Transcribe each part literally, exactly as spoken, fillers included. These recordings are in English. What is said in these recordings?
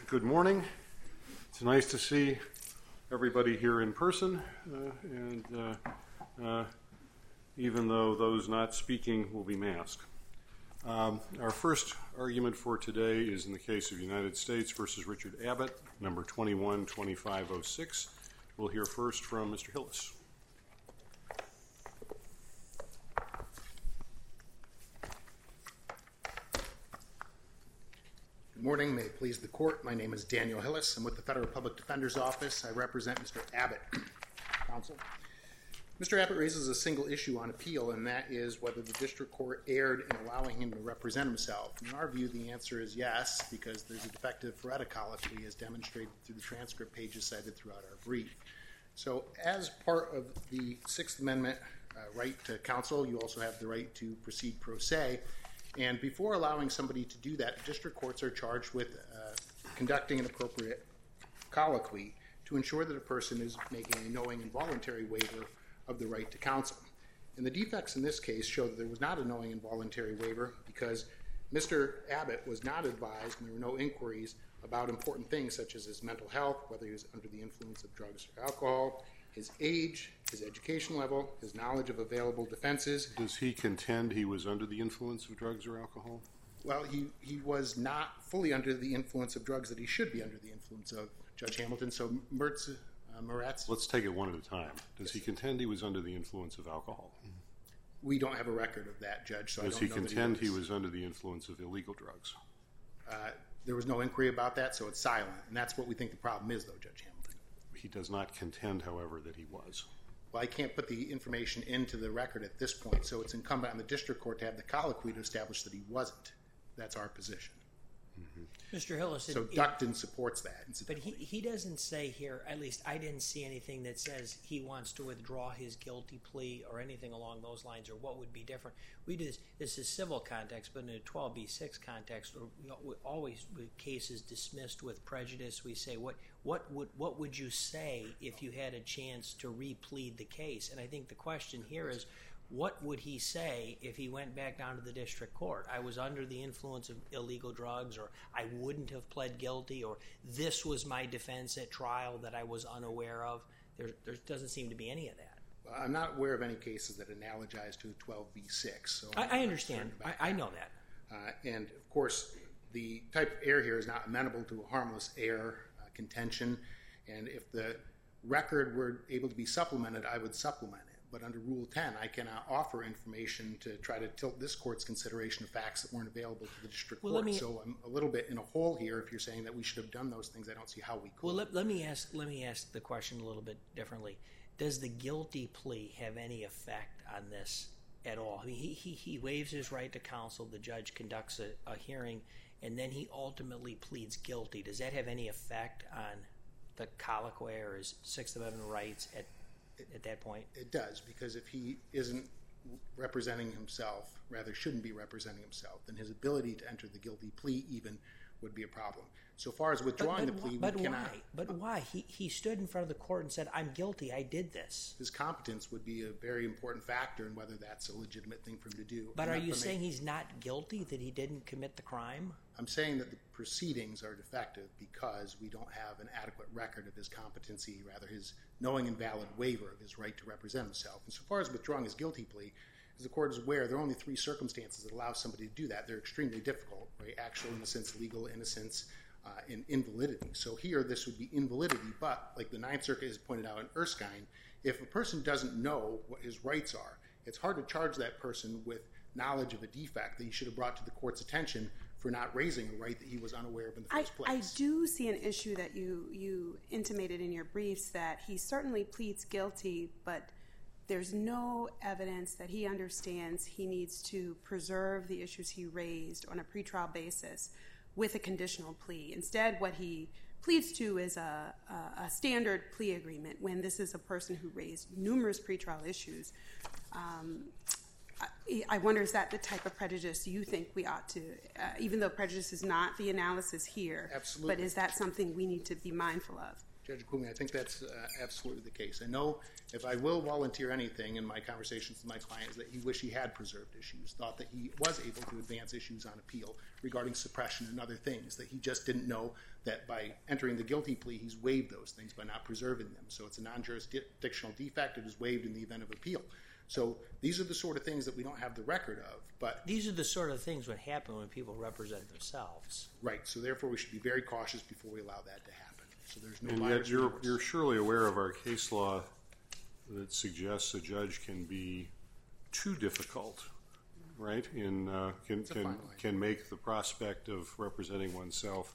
Good morning. It's nice to see everybody here in person, uh, and uh, uh, even though those not speaking will be masked. Um, our first argument for today is in the case of United States versus Richard Abbott, number twenty-one twenty-five oh six. We'll hear first from Mister Hillis. Good morning. May it please the court. My name is Daniel Hillis. I'm with the Federal Public Defender's Office. I represent Mister Abbott. Counsel. Mister Abbott raises a single issue on appeal, and that is whether the district court erred in allowing him to represent himself. In our view, the answer is yes, because there's a defective Faretta colloquy as demonstrated through the transcript pages cited throughout our brief. So as part of the Sixth Amendment uh, right to counsel, you also have the right to proceed pro se. And before allowing somebody to do that, district courts are charged with uh, conducting an appropriate colloquy to ensure that a person is making a knowing and voluntary waiver of the right to counsel. And the defects in this case show that there was not a knowing and voluntary waiver because Mister Abbott was not advised and there were no inquiries about important things such as his mental health, whether he was under the influence of drugs or alcohol, his age, his education level, his knowledge of available defenses. Does he contend he was under the influence of drugs or alcohol? Well, he, he was not fully under the influence of drugs that he should be under the influence of, Judge Hamilton. So Mertz, uh, Moretz. Let's take it one at a time. Does yes. he contend he was under the influence of alcohol? We don't have a record of that, Judge. So Does I don't he know contend that he, was. he was under the influence of illegal drugs? Uh, there was no inquiry about that, so it's silent. And that's what we think the problem is, though, Judge Hamilton. He does not contend, however, that he was. Well, I can't put the information into the record at this point, so it's incumbent on the district court to have the colloquy to establish that he wasn't. That's our position. Mm-hmm. Mister Hillis. So it, Ducton supports that. But he, he doesn't say here, at least I didn't see anything that says he wants to withdraw his guilty plea or anything along those lines, or what would be different. We do this, this is civil context, but in a twelve B six context, or we always, with cases dismissed with prejudice, we say, what, what, would, what would you say if you had a chance to replead the case? And I think the question here is, what would he say if he went back down to the district court? I was under the influence of illegal drugs, or I wouldn't have pled guilty, or this was my defense at trial that I was unaware of. There, there doesn't seem to be any of that. Well, I'm not aware of any cases that analogize to twelve B six. So I, I understand. I, I know that. Uh, and, of course, the type of error here is not amenable to a harmless error uh, contention. And if the record were able to be supplemented, I would supplement it. But under Rule ten, I cannot offer information to try to tilt this court's consideration of facts that weren't available to the district well, court. Me, so I'm a little bit in a hole here. If you're saying that we should have done those things, I don't see how we could. Well, let, let me ask. Let me ask the question a little bit differently. Does the guilty plea have any effect on this at all? I mean, he he he waives his right to counsel. The judge conducts a, a hearing, and then he ultimately pleads guilty. Does that have any effect on the colloquy or his Sixth Amendment rights at at that point? It does, because if he isn't representing himself, rather shouldn't be representing himself, then his ability to enter the guilty plea even would be a problem. So far as withdrawing but, but, the plea, but we cannot. Why? But why? He he stood in front of the court and said, "I'm guilty. I did this." His competence would be a very important factor in whether that's a legitimate thing for him to do. But are you saying he's not guilty, that he didn't commit the crime? I'm saying that the proceedings are defective because we don't have an adequate record of his competency, rather his knowing and valid waiver of his right to represent himself. And so far as withdrawing his guilty plea, as the court is aware, there are only three circumstances that allow somebody to do that. They're extremely difficult, right? Actual innocence, legal innocence, uh, and invalidity. So here, this would be invalidity, but like the Ninth Circuit has pointed out in Erskine, if a person doesn't know what his rights are, it's hard to charge that person with knowledge of a defect that he should have brought to the court's attention for not raising a right that he was unaware of in the first I, place. I do see an issue that you, you intimated in your briefs, that he certainly pleads guilty, but there's no evidence that he understands he needs to preserve the issues he raised on a pretrial basis with a conditional plea. Instead, what he pleads to is a, a, a standard plea agreement when this is a person who raised numerous pretrial issues. Um, I, I wonder, is that the type of prejudice you think we ought to, uh, even though prejudice is not the analysis here, Absolutely. but is that something we need to be mindful of? Judge Akumi, I think that's uh, absolutely the case. I know if I will volunteer anything in my conversations with my clients that he wished he had preserved issues, thought that he was able to advance issues on appeal regarding suppression and other things, that he just didn't know that by entering the guilty plea, he's waived those things by not preserving them. So it's a non-jurisdictional defect. It is waived in the event of appeal. So these are the sort of things that we don't have the record of. But these are the sort of things that happen when people represent themselves. Right. So therefore, we should be very cautious before we allow that to happen. So there's no. And yet, you're you're surely aware of our case law that suggests a judge can be too difficult, right? In uh, can can can make the prospect of representing oneself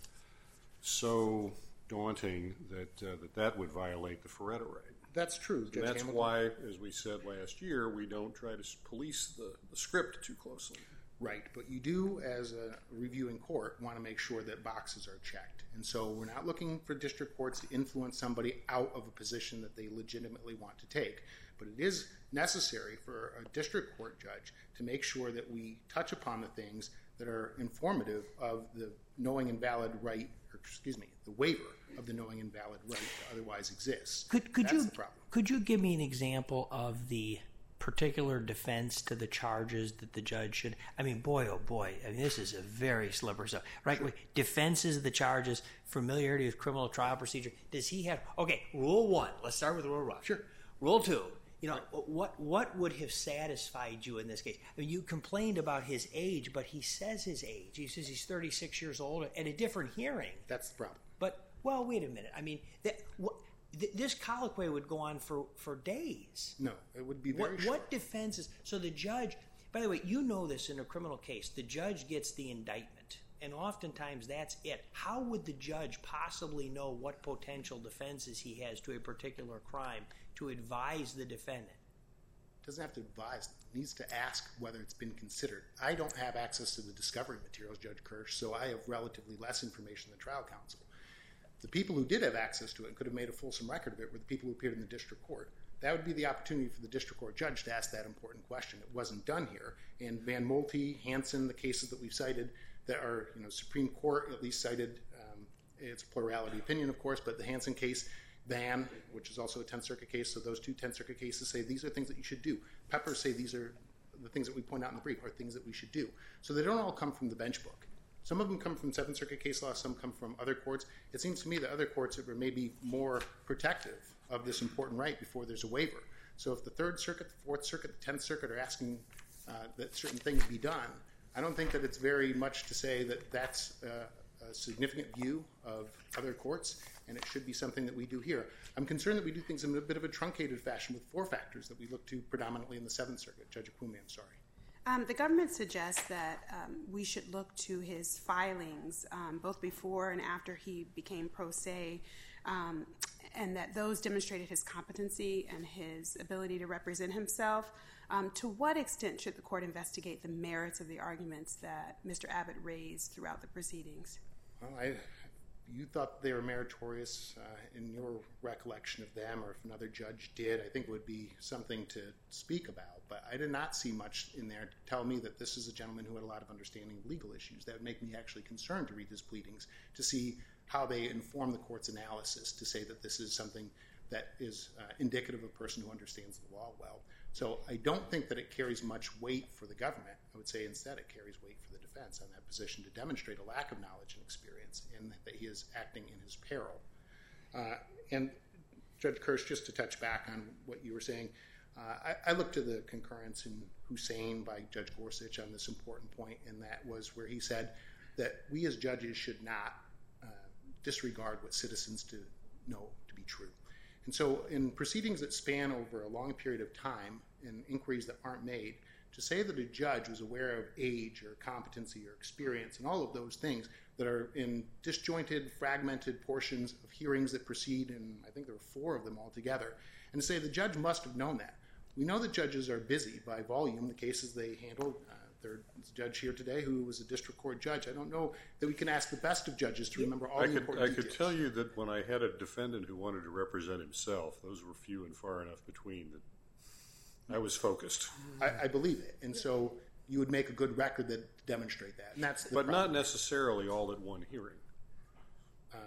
so daunting that uh, that that would violate the Feretta right. That's true, Judge That's Hamilton. why, as we said last year, we don't try to police the, the script too closely. Right, but you do, as a reviewing court, want to make sure that boxes are checked. And so we're not looking for district courts to influence somebody out of a position that they legitimately want to take. But it is necessary for a district court judge to make sure that we touch upon the things that are informative of the knowing and valid right, or excuse me, the waiver of the knowing and valid right that otherwise exists. Could, could That's you the problem. Could you give me an example of the particular defense to the charges that the judge should? I mean, boy, oh boy, I mean, this is a very slippery stuff, right? Sure. Defenses of the charges, familiarity with criminal trial procedure. Does he have? Okay, rule one. Let's start with rule one. Sure. Rule two. You know, right. what what would have satisfied you in this case? I mean, you complained about his age, but he says his age. He says he's thirty-six years old at a different hearing. That's the problem. But, well, wait a minute. I mean, that, what, th- this colloquy would go on for, for days. No, it would be very what, short. What defenses? So the judge, by the way, you know this in a criminal case. The judge gets the indictment, and oftentimes that's it. How would the judge possibly know what potential defenses he has to a particular crime to advise the defendant? Doesn't have to advise. Needs to ask whether it's been considered. I don't have access to the discovery materials, Judge Kirsch, so I have relatively less information than trial counsel. The people who did have access to it and could have made a fulsome record of it were the people who appeared in the district court. That would be the opportunity for the district court judge to ask that important question. It wasn't done here. And Van Molte, Hansen, the cases that we've cited that are, you know, Supreme Court at least cited, um, it's a plurality opinion, of course, but the Hansen case, Van, which is also a Tenth Circuit case, so those two Tenth Circuit cases say these are things that you should do. Peppers say these are the things that we point out in the brief are things that we should do. So they don't all come from the bench book. Some of them come from Seventh Circuit case law, some come from other courts. It seems to me that other courts are maybe more protective of this important right before there's a waiver. So if the Third Circuit, the Fourth Circuit, the Tenth Circuit are asking uh, that certain things be done, I don't think that it's very much to say that that's uh, a significant view of other courts, and it should be something that we do here. I'm concerned that we do things in a bit of a truncated fashion with four factors that we look to predominantly in the Seventh Circuit. Judge Akumi, I'm sorry. Um, the government suggests that um, we should look to his filings, um, both before and after he became pro se, um, and that those demonstrated his competency and his ability to represent himself. Um, to what extent should the court investigate the merits of the arguments that Mister Abbott raised throughout the proceedings? Well, I, you thought they were meritorious uh, in your recollection of them, or if another judge did, I think it would be something to speak about. But I did not see much in there to tell me that this is a gentleman who had a lot of understanding of legal issues. That would make me actually concerned to read his pleadings, to see how they inform the court's analysis, to say that this is something that is uh, indicative of a person who understands the law well. So I don't think that it carries much weight for the government. I would say instead it carries weight for the defense on that position to demonstrate a lack of knowledge and experience and that he is acting in his peril. Uh, and Judge Kirsch, just to touch back on what you were saying, uh, I, I looked to the concurrence in Hussein by Judge Gorsuch on this important point, and that was where he said that we as judges should not uh, disregard what citizens to know to be true. And so in proceedings that span over a long period of time and inquiries that aren't made, to say that a judge was aware of age or competency or experience and all of those things that are in disjointed, fragmented portions of hearings that proceed, and I think there were four of them altogether, and to say the judge must have known that. We know that judges are busy by volume, the cases they handled. Uh, there's a judge here today who was a district court judge. I don't know that we can ask the best of judges to remember all I the could, important I details. could tell you that when I had a defendant who wanted to represent himself, those were few and far enough between that I was focused. I, I believe it. And so you would make a good record that demonstrate that. And that's the But problem. not necessarily all at one hearing. Uh,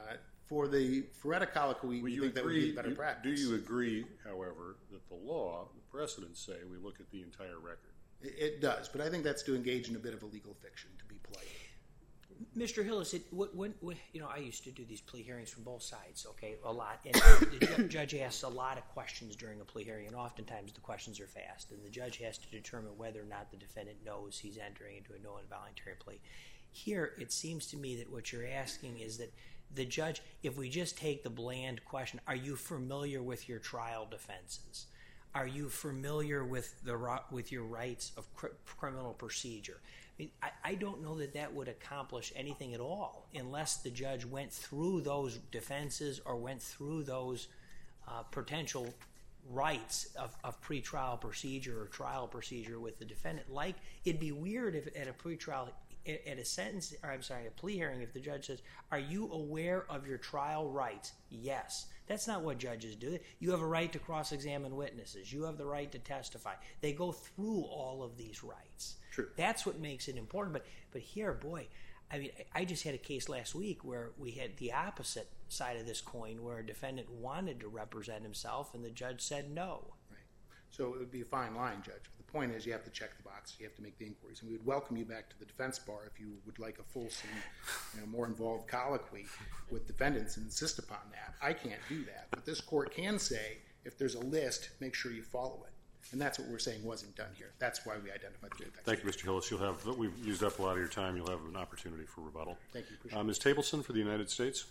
For the Feretta colloquy, Will we you think that would agree, be better you- practice. Do you agree, however, that the law, the precedents say we look at the entire record? It, it does, but I think that's to engage in a bit of a legal fiction, to be polite. Mister Hillis, it, what, what, what, you know, I used to do these plea hearings from both sides, okay, a lot. And the ju- judge asks a lot of questions during a plea hearing, and oftentimes the questions are fast, and the judge has to determine whether or not the defendant knows he's entering into a no involuntary plea. Here, it seems to me that what you're asking is that the judge, if we just take the bland question, are you familiar with your trial defenses? Are you familiar with the with your rights of cr- criminal procedure? I mean, I, I don't know that that would accomplish anything at all unless the judge went through those defenses or went through those uh, potential rights of, of pretrial procedure or trial procedure with the defendant. Like, it'd be weird if at a pretrial, at a sentence, or I'm sorry, a plea hearing, if the judge says, are you aware of your trial rights? Yes. That's not what judges do. You have a right to cross-examine witnesses. You have the right to testify. They go through all of these rights. True. That's what makes it important. But but here, boy, I mean, I just had a case last week where we had the opposite side of this coin, where a defendant wanted to represent himself and the judge said no. Right. So it would be a fine line, Judge. The point is you have to check the box. You have to make the inquiries. And we would welcome you back to the defense bar if you would like a fulsome, you know, more involved colloquy with defendants and insist upon that. I can't do that. But this court can say, if there's a list, make sure you follow it. And that's what we're saying wasn't done here. That's why we identified the pretext. Thank you, Mister Hillis. You'll have, we've used up a lot of your time. You'll have an opportunity for rebuttal. Thank you. Appreciate uh, Miz Tableson for the United States.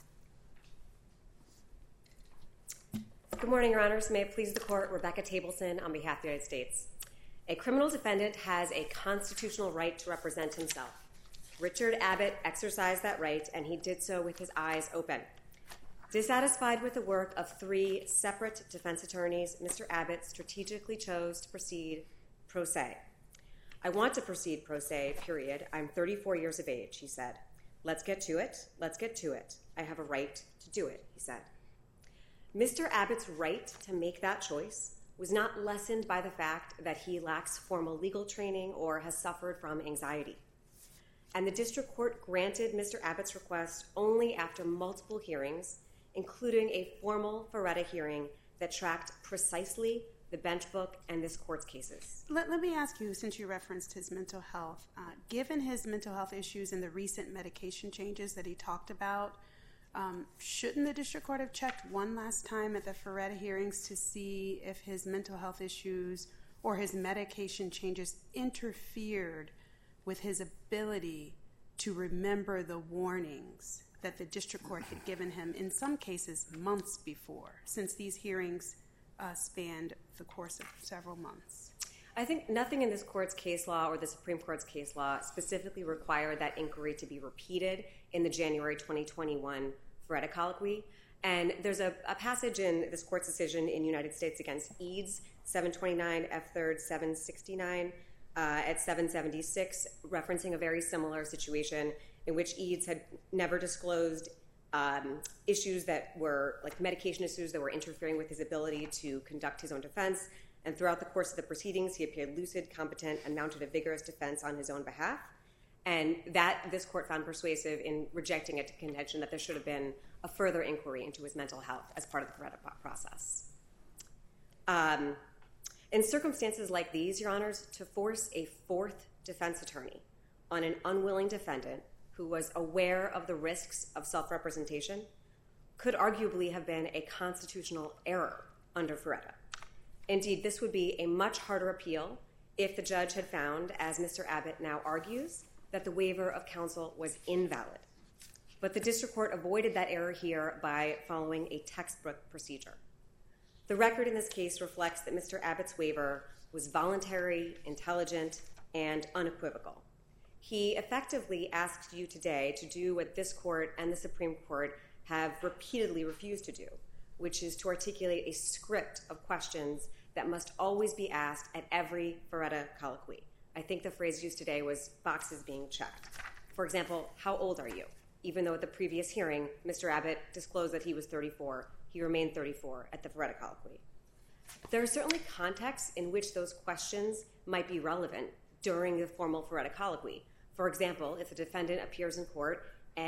Good morning, Your Honors. May it please the Court, Rebecca Tableson on behalf of the United States. A criminal defendant has a constitutional right to represent himself. Richard Abbott exercised that right, and he did so with his eyes open. Dissatisfied with the work of three separate defense attorneys, Mister Abbott strategically chose to proceed pro se. I want to proceed pro se, period. I'm thirty-four years of age, he said. Let's get to it. Let's get to it. I have a right to do it, he said. Mister Abbott's right to make that choice was not lessened by the fact that he lacks formal legal training or has suffered from anxiety. And the district court granted Mister Abbott's request only after multiple hearings, including a formal Feretta hearing that tracked precisely the bench book and this court's cases. Let, let me ask you, since you referenced his mental health, uh, given his mental health issues and the recent medication changes that he talked about, um, shouldn't the district court have checked one last time at the Feretta hearings to see if his mental health issues or his medication changes interfered with his ability to remember the warnings that the district court had given him, in some cases months before, since these hearings uh, spanned the course of several months? I think nothing in this court's case law or the Supreme Court's case law specifically required that inquiry to be repeated in the January twenty twenty-one Feretta colloquy. And there's a, a passage in this court's decision in United States against Eads, seven twenty-nine F third seven sixty-nine uh, at seven seventy-six, referencing a very similar situation in which Eads had never disclosed um, issues that were, like medication issues that were interfering with his ability to conduct his own defense. And throughout the course of the proceedings, he appeared lucid, competent, and mounted a vigorous defense on his own behalf. And that this court found persuasive in rejecting it to contention that there should have been a further inquiry into his mental health as part of the Feretta process. Um, in circumstances like these, Your Honors, to force a fourth defense attorney on an unwilling defendant who was aware of the risks of self-representation could arguably have been a constitutional error under Feretta. Indeed, this would be a much harder appeal if the judge had found, as Mister Abbott now argues, that the waiver of counsel was invalid. But the district court avoided that error here by following a textbook procedure. The record in this case reflects that Mister Abbott's waiver was voluntary, intelligent, and unequivocal. He effectively asked you today to do what this court and the Supreme Court have repeatedly refused to do, which is to articulate a script of questions that must always be asked at every Feretta colloquy. I think the phrase used today was boxes being checked. For example, how old are you? Even though at the previous hearing, Mister Abbott disclosed that he was thirty-four, he remained thirty-four at the Feretta colloquy. There are certainly contexts in which those questions might be relevant during the formal Feretta colloquy. For example, if a defendant appears in court and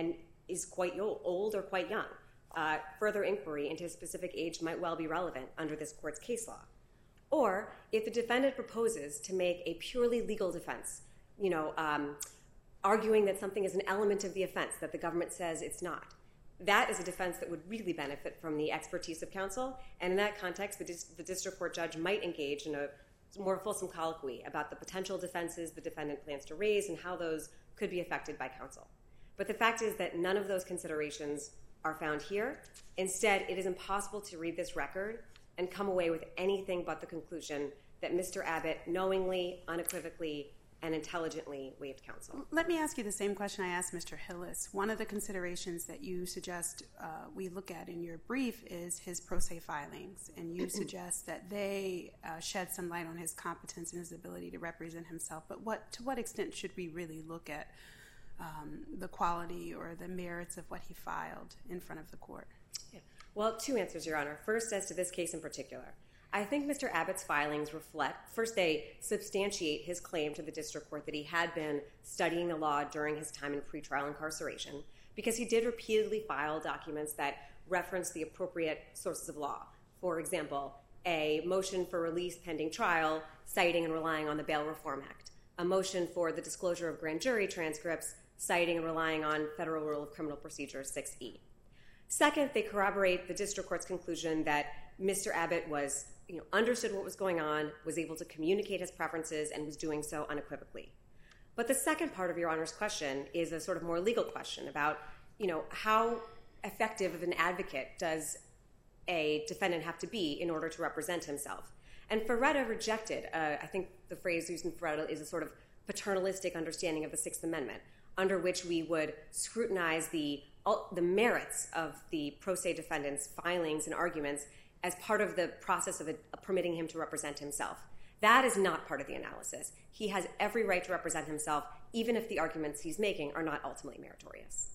is quite old or quite young. Uh, further inquiry into his specific age might well be relevant under this court's case law. Or if the defendant proposes to make a purely legal defense, you know, um, arguing that something is an element of the offense that the government says it's not, that is a defense that would really benefit from the expertise of counsel. And in that context, the, dis- the district court judge might engage in a more fulsome colloquy about the potential defenses the defendant plans to raise and how those could be affected by counsel. But the fact is that none of those considerations are found here. Instead, it is impossible to read this record and come away with anything but the conclusion that Mister Abbott knowingly, unequivocally, and intelligently waived counsel. Let me ask you the same question I asked Mister Hillis. One of the considerations that you suggest uh, we look at in your brief is his pro se filings, and you suggest that they uh, shed some light on his competence and his ability to represent himself. But what, to what extent should we really look at um, the quality or the merits of what he filed in front of the court? Yeah. Well, two answers, Your Honor. First, as to this case in particular, I think Mister Abbott's filings reflect, first, they substantiate his claim to the district court that he had been studying the law during his time in pretrial incarceration, because he did repeatedly file documents that reference the appropriate sources of law. For example, a motion for release pending trial, citing and relying on the Bail Reform Act, a motion for the disclosure of grand jury transcripts, citing and relying on Federal Rule of Criminal Procedure six E. Second, they corroborate the district court's conclusion that Mister Abbott was, you know, understood what was going on, was able to communicate his preferences, and was doing so unequivocally. But the second part of Your Honor's question is a sort of more legal question about, you know, how effective of an advocate does a defendant have to be in order to represent himself? And Ferretta rejected, uh, I think the phrase used in Ferretta is a sort of paternalistic understanding of the Sixth Amendment, under which we would scrutinize the the merits of the pro se defendant's filings and arguments as part of the process of, a, of permitting him to represent himself. That is not part of the analysis. He has every right to represent himself, even if the arguments he's making are not ultimately meritorious.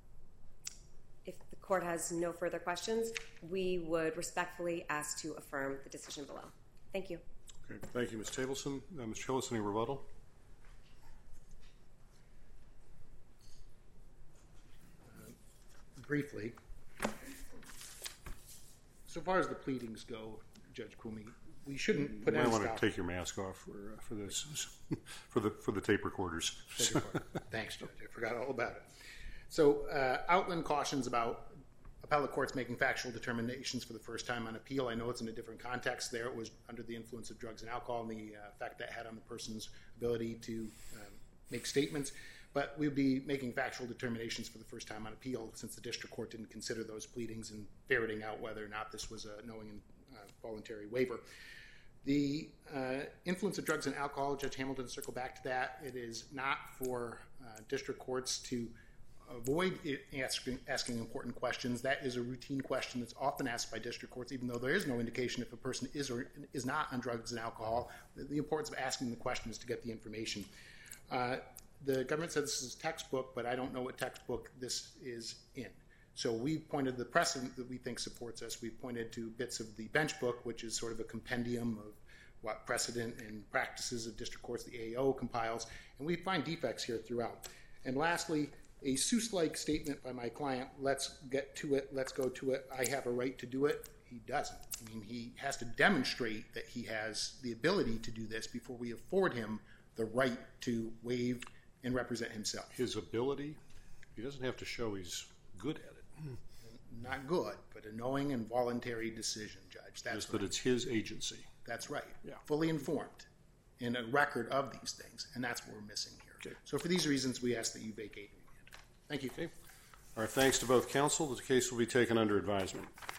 If the court has no further questions, we would respectfully ask to affirm the decision below. Thank you. Okay, thank you, Miz Tableson. Uh, Miz Hillis, any rebuttal? Briefly, so far as the pleadings go, Judge Kumi, we shouldn't put you any might want stop. to take your mask off for uh, for this for the for the tape recorders. Tape recorder. Thanks, Judge. I forgot all about it. So, uh, Outland cautions about appellate courts making factual determinations for the first time on appeal. I know it's in a different context. There, it was under the influence of drugs and alcohol and the uh, effect that had on the person's ability to um, make statements. But we'd be making factual determinations for the first time on appeal since the district court didn't consider those pleadings and ferreting out whether or not this was a knowing and uh, voluntary waiver. The uh, influence of drugs and alcohol, Judge Hamilton, to circle back to that, it is not for uh, district courts to avoid it asking, asking important questions. That is a routine question that's often asked by district courts, even though there is no indication if a person is or is not on drugs and alcohol. The, the importance of asking the question is to get the information. Uh, The government said this is textbook, but I don't know what textbook this is in. So we pointed to the precedent that we think supports us. We pointed to bits of the bench book, which is sort of a compendium of what precedent and practices of district courts the A A O compiles, and we find defects here throughout. And lastly, a Seuss-like statement by my client, let's get to it, let's go to it, I have a right to do it. He doesn't. I mean, he has to demonstrate that he has the ability to do this before we afford him the right to waive and represent himself. His ability, he doesn't have to show he's good at it. Not good, but a knowing and voluntary decision, Judge. That's Just right. that it's his agency. That's right. Yeah. Fully informed in a record of these things, and that's what we're missing here. Okay. So for these reasons, we ask that you vacate and remand. Thank you. Okay. Our thanks to both counsel. The case will be taken under advisement.